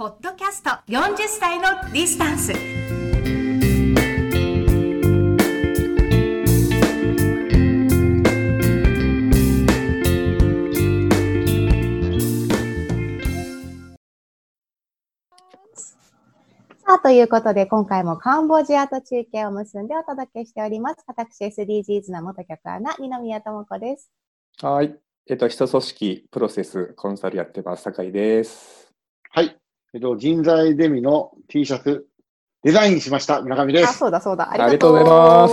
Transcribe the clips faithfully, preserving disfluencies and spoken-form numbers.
ポッドキャストよんじゅっさいのディスタンス。 さあ、ということで、今回もカンボジアと中継を結んでお届けしております。私、エスディージーズ の元局アナ、二宮智子です。 はい。えっと、人組織プロセスコンサルやってます、酒井です。 はい。えっと、人材デミの T シャツ、デザインしました、村上です。 あ、そうだそうだ。 ありがとうございます。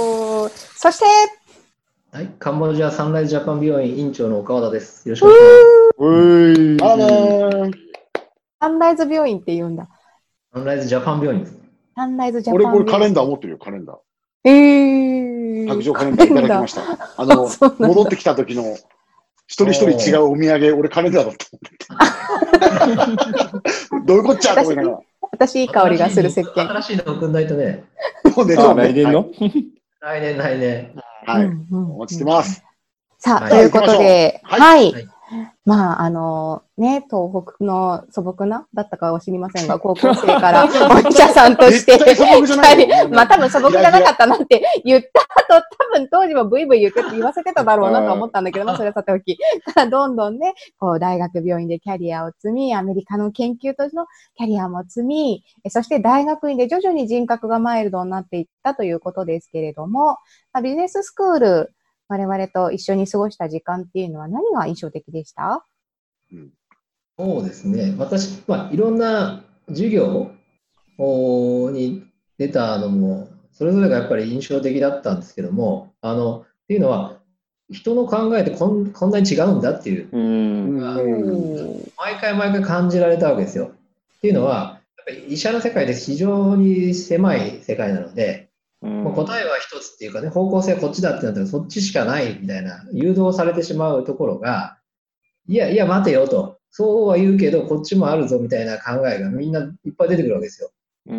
そして、 はい。カンボジアサンライズジャパン病院院長の岡和田です。よろしくお願いします。 うーあーサンライズ病院って言うんだ。 サンライズジャパン病院です。 サンライズジャパン病院。 俺、これカレンダー持ってるよ、カレンダー。 えー。 卓上カレンダーいただきました。あの、戻ってきた時の、一人一人違うお土産、俺カレンダーだと思って。どういうこっちゃと思いながら。 私、いい香りがする石鹸。 新しいの送んないとね。 そうね、 あ、来年の、 はい、 来年、来年。 はい。 うんうん、 お待ちしてます。 さあ、 はい、 ということで、 はい。 はい。 はい、 まあ、あの、ね、東北の素朴なだったかは知りませんが、高校生からお医者さんとして、 絶対素朴じゃないよまあ多分素朴じゃなかったなって言った後、多分当時もブイブイ言って言わせてただろうなと思ったんだけど、まあそれはさておき、どんどんね、こう大学病院でキャリアを積み、アメリカの研究としてのキャリアも積み、そして大学院で徐々に人格がマイルドになっていったということですけれども、まあ、ビジネススクール、我々と一緒に過ごした時間っていうのは何が印象的でした？ うん、そうですね。私、まあ、いろんな授業に出たのも、それぞれがやっぱり印象的だったんですけども、あの、っていうのは、人の考えってこん、こんなに違うんだっていうのが、毎回毎回感じられたわけですよ。っていうのは、やっぱり医者の世界で非常に狭い世界なので、もう答えは一つっていうかね、方向性はこっちだってなったらそっちしかないみたいな誘導されてしまうところが、いやいや待てよと、そうは言うけどこっちもあるぞみたいな考えがみんないっぱい出てくるわけですよ。うん、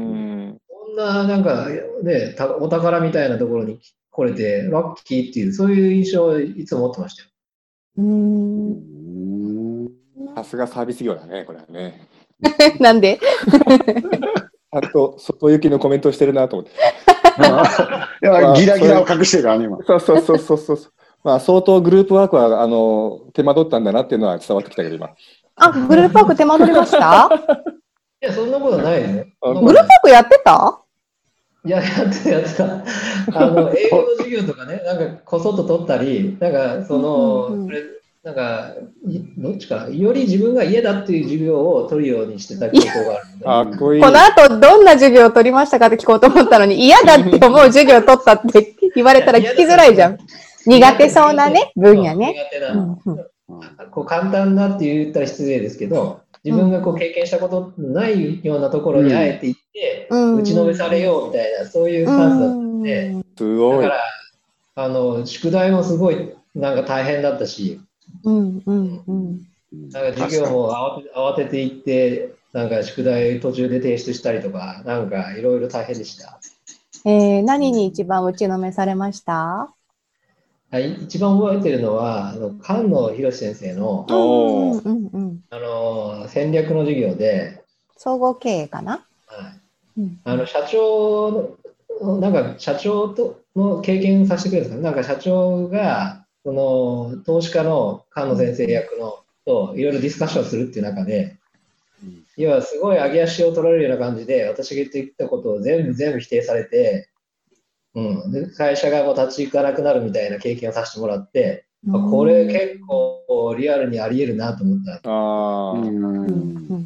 こんななんかね、お宝みたいなところに来れてラッキーっていうそういう印象をいつも持ってましたよ。 うーん。 さすがサービス業だね、これはね。 なんで？ あと外行きのコメントしてるなと思って。 いや、ギラギラを隠してるからね、今。 そうそうそうそうそう。まあ、相当グループワークは、あの、手間取ったんだなっていうのは伝わってきたけど、今。 あ、グループワーク手間取りました？ いや、そんなことないね。 グループワークやってた？ いや、やってた、やってた。あの、英語の授業とかね、なんか、こそっと取ったり、なんか、その、うんうんうん、なんか、どっちか、より自分が嫌だっていう授業を取るようにしてた傾向があるので。 あ、こういうこの後、どんな授業を取りましたかって聞こうと思ったのに、嫌だって思う授業を取ったって言われたら聞きづらいじゃん。苦手そうなね、分野ね。 苦手な、うんうん、こう簡単だって言ったら失礼ですけど、自分がこう経験したことないようなところにあえて行って、うん、打ちのめされようみたいな、そういうスタンスだったので、うん、 すごい。 だから、あの、宿題もすごいなんか大変だったし、 うんうんうん、 なんか授業も慌て、慌てて行って、なんか宿題途中で提出したりとか、なんかいろいろ大変でした。 えー、何に一番打ちのめされました？ はい、一番覚えてるのは、あの菅野博先生の、 うんうんうん、 あの戦略の授業で、 総合経営かな、 はいうん、あの社長の、なんか社長との経験させてくれるんですか、なんか社長が、その投資家の菅野先生役のといろいろディスカッションするっていう中で、うん、要はすごい上げ足を取られるような感じで、私が言ってきたことを全部全部否定されて、うん、で会社がもう立ち行かなくなるみたいな経験をさせてもらって、うん、これ結構リアルにあり得るなと思った。あ、うん、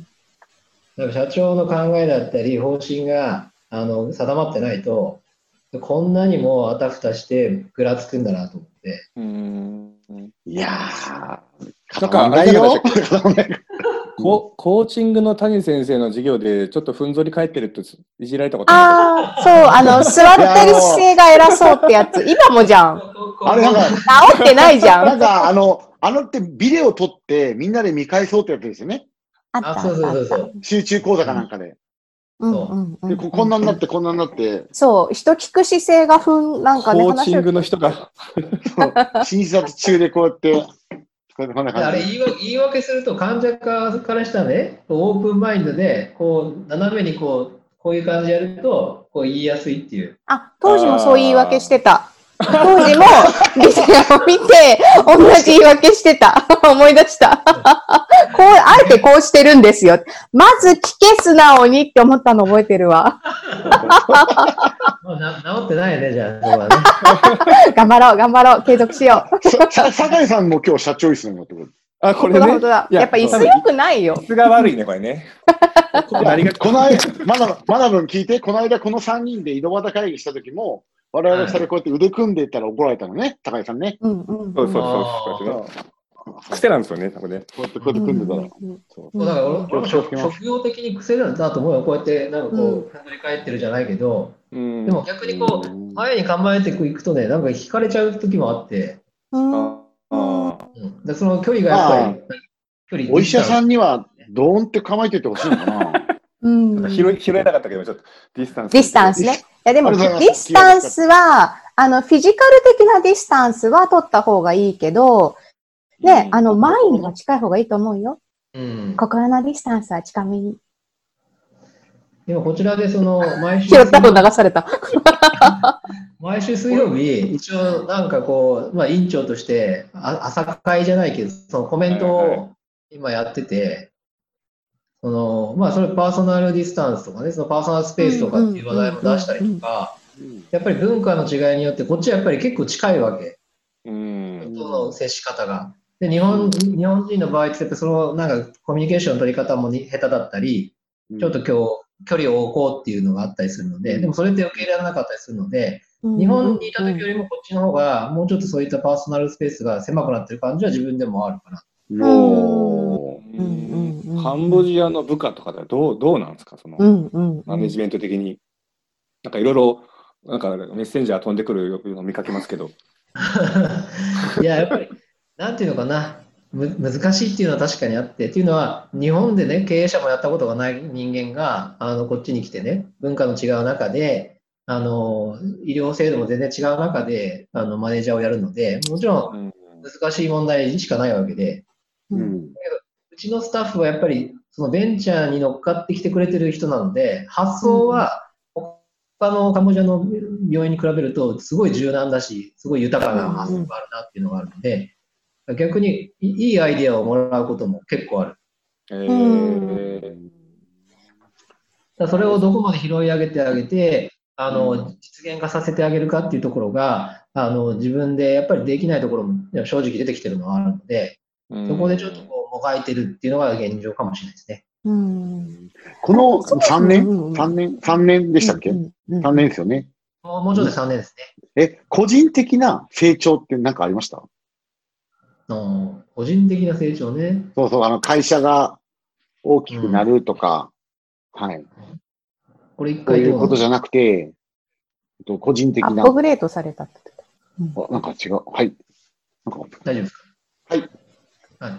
なんか社長の考えだったり方針があの定まってないとこんなにもあたふたしてぐらつくんだなと思って。うんいやー、 なんかあれよコ, コーチングの谷先生の授業でちょっとふんぞり返ってるといじられたことある。ああ、そう、あの、座ってる姿勢が偉そうってやつ、今もじゃん。 あれなんか、 治ってないじゃん。 なんか、あの、あのってビデオ撮ってみんなで見返そうってやつですよね。 あった。 あ、そうそうそう。 集中講座かなんかで。 うんうんうん、 でこ, こんなになって、こんなになって。 そう、人聞く姿勢がふん、なんかね、 コーチングの人が。 診察中でこうやって。 こんなであれ感じ。 言い訳言い訳すると患者側からしたらね、こうオープンマインドでこう斜めにこうこういう感じでやるとこう言いやすいっていう。 あ、当時もそう言い訳してた。当時もビデオを見て同じ言い訳してた。思い出した。こう、あえてこうしてるんですよ。まず聞け素直にって思ったの覚えてるわ。 もうな治ってないよね、じゃあ。そうだね。 頑張ろう、頑張ろう。継続しよう。 ささ酒井さんも今日社長椅子になってくる。 あ、これね。 本当だ、本当だ。やっぱ椅子良くないよ。 椅子が悪いね、これね。ありがとう。 この間、まだ、まだ分聞いて、この間このさんにんで井戸端会議した時も、我々ふたりこうやって腕組んでいったら怒られたのね、高井さんね。 うんうん。 そうそうそうそう。癖なんですよね、多分ね。 こうやってこうやって組んでたら。 そうだから俺俺も職職業的に癖なんだと思うよ。こうやってなんかこう、ふんぞり返ってるじゃないけど、でも逆にこう、前に構えていくとね、なんか引かれちゃう時もあって、 うんあうんでその距離がやっぱり、距離お医者さんにはドーンって構えててほしいのかな。 うんあ。拾い、拾えなかったけど、ちょっとディスタンス。 ディスタンスね。いやでも、デありがとうございますィスタンスは、あの、フィジカル的なディスタンスは取った方がいいけど、ね、あの、マインドが近い方がいいと思うよ。 うん、 心のディスタンスは近めに。 でもこちらでその、毎週拾ったの流された。 毎週水曜日、一応なんかこう、まあ委員長として、あ朝会じゃないけど、そのコメントを今やってて、その、まあそれパーソナルディスタンスとかね、そのパーソナルスペースとかっていう話題も出したりとか、やっぱり文化の違いによってこっちはやっぱり結構近いわけ。 うん。 人の接し方が。で、日本、日本人の場合ってやっぱそのなんかコミュニケーションの取り方もに下手だったり、ちょっと今日距離を置こうっていうのがあったりするので、でもそれって受け入れられなかったりするので、日本にいた時よりもこっちの方がもうちょっとそういったパーソナルスペースが狭くなってる感じは自分でもあるかな。 もう、 うんカンボジアの部下とかではどう、どうなんですか、その、 うんうん。 マネジメント的に。なんかいろいろ、なんかメッセンジャー飛んでくるの見かけますけど。 いや、やっぱり、なんていうのかな、む難しいっていうのは確かにあって、っていうのは、日本でね、経営者もやったことがない人間が、あの、こっちに来てね、文化の違う中で、あの、医療制度も全然違う中で、あの、マネージャーをやるので、もちろん難しい問題しかないわけで、 うんうちのスタッフはやっぱり、そのベンチャーに乗っかってきてくれてる人なので、発想は、他のカンボジアの病院に比べると、すごい柔軟だし、すごい豊かな発想があるなっていうのがあるので、逆にいいアイデアをもらうことも結構ある。 えー、 だからそれをどこまで拾い上げてあげて、あの、実現化させてあげるかっていうところが、あの、自分でやっぱりできないところも正直出てきてるのはあるので、そこでちょっとこう、もがいてるっていうのが現状かもしれないですね。 うん、 このさんねうんん ?さん 年 ?さん 年でしたっけ、 うんうん、 ?さん 年ですよね。 もうもうちょっとさんねんですね。 え、個人的な成長って何かありました？ の個人的な成長ね。 そうそう、あの、会社が大きくなるとか、うん、はい。 これ一そう回いうことじゃなくて、個人的な。 アップグレードされたって言ってた。 うん、なんか違う。はい。なんか大丈夫ですか？ はい。 はい。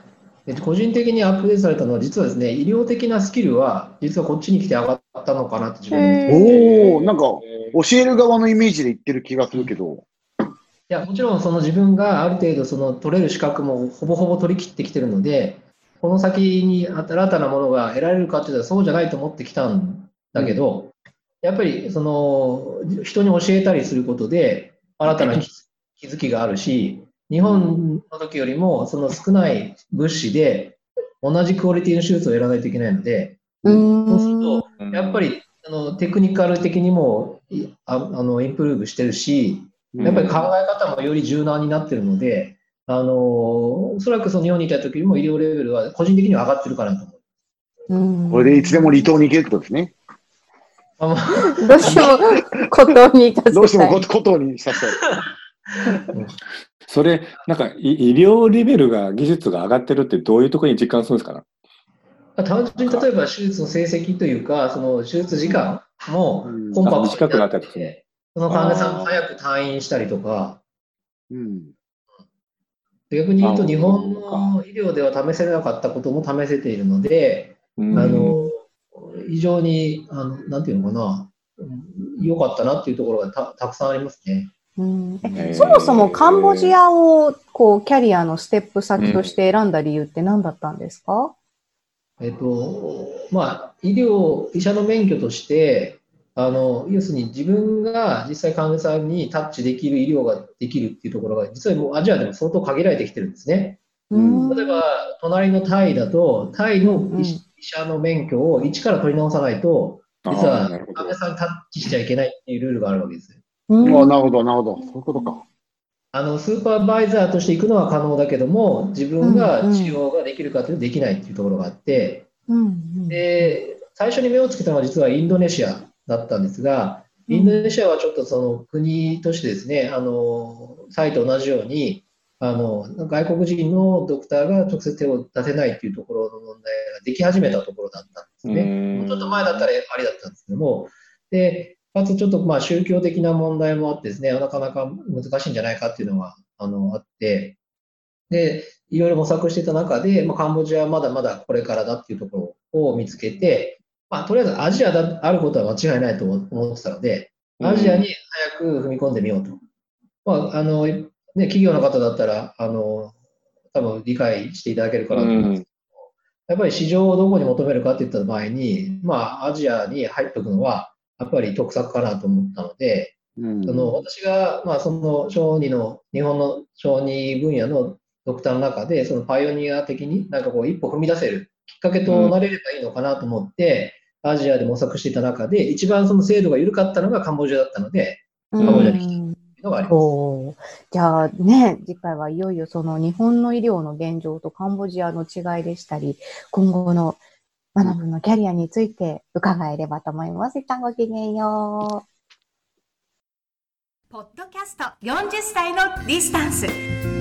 で個人的にアップデートされたのは、実はですね、医療的なスキルは、実はこっちに来て上がったのかなって自分で見ておお、なんか、教える側のイメージで言ってる気がするけど。 いや、もちろんその自分がある程度その取れる資格もほぼほぼ取り切ってきてるので、この先に新たなものが得られるかっていうとそうじゃないと思ってきたんだけど、うん、やっぱりその人に教えたりすることで新たな気づきがあるし、日本の時よりもその少ない物資で同じクオリティの手術をやらないといけないので、 うんそうするとやっぱりあのテクニカル的にもああのインプルーブしてるし、やっぱり考え方もより柔軟になってるので、あのおそらくその日本にいた時よりも医療レベルは個人的には上がってるかなと思う。 うん、 これでいつでも離島に行けるってことですね。 どうしても孤島にいたどうしても孤島にさせたい。 それ、なんか医療レベルが、技術が上がってるってどういうところに実感するんですかね？ 単純に例えば手術の成績というか、その手術時間もコンパクトになって、その患者さんも早く退院したりとか、うん、逆に言うと日本の医療では試せなかったことも試せているので、あの非常にあのなんていうのかな、良かったなっていうところが た, たくさんありますね。 うん、そもそもカンボジアをこう、キャリアのステップ先として選んだ理由って何だったんですか？ えっと、まあ、医療、医者の免許として、あの、要するに自分が実際患者さんにタッチできる医療ができるっていうところが、実はもうアジアでも相当限られてきてるんですね。 うん例えば、隣のタイだと、タイのうんうん医者の免許を一から取り直さないと、実はあーなるほど患者さんにタッチしちゃいけないっていうルールがあるわけです。 うんああ、なるほど、なるほど。そういうことか。 あの、スーパーバイザーとして行くのは可能だけども、自分が治療ができるかというとできないっていうところがあって、 うんうんで、最初に目をつけたのは実はインドネシアだったんですが、インドネシアはちょっとその国としてですね、あの、タイと同じように、あの、外国人のドクターが直接手を出せないっていうところの問題ができ始めたところだったんですね。 うんもうちょっと前だったらありだったんですけども、で、かつちょっとまあ宗教的な問題もあってですね、なかなか難しいんじゃないかっていうのがあのあって、で、いろいろ模索していた中で、まあ、カンボジアはまだまだこれからだっていうところを見つけて、まあ、とりあえずアジアであることは間違いないと思ってたので、アジアに早く踏み込んでみようと。まあ、あの、ね、企業の方だったら、あの、多分理解していただけるかなと思うんですけど、やっぱり市場をどこに求めるかっていった場合に、まあ、アジアに入っておくのは、やっぱり得策かなと思ったので、 うんあの私が、まあ、その小児の、日本の小児分野のドクターの中で、そのパイオニア的になんかこう一歩踏み出せるきっかけとなれればいいのかなと思って、アジアで模索していた中で、一番その制度が緩かったのがカンボジアだったので、カンボジアに来たというのがあります。 おーじゃあね、次回はいよいよその日本の医療の現状とカンボジアの違いでしたり、今後の学ぶのキャリアについて伺えればと思います。一旦ごきげんよう。 ポッドキャストよんじゅっさいのディスタンス。